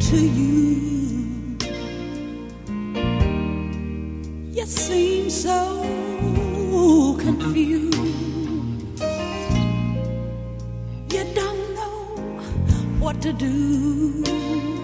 to you. You seem so confused. You don't know what to do.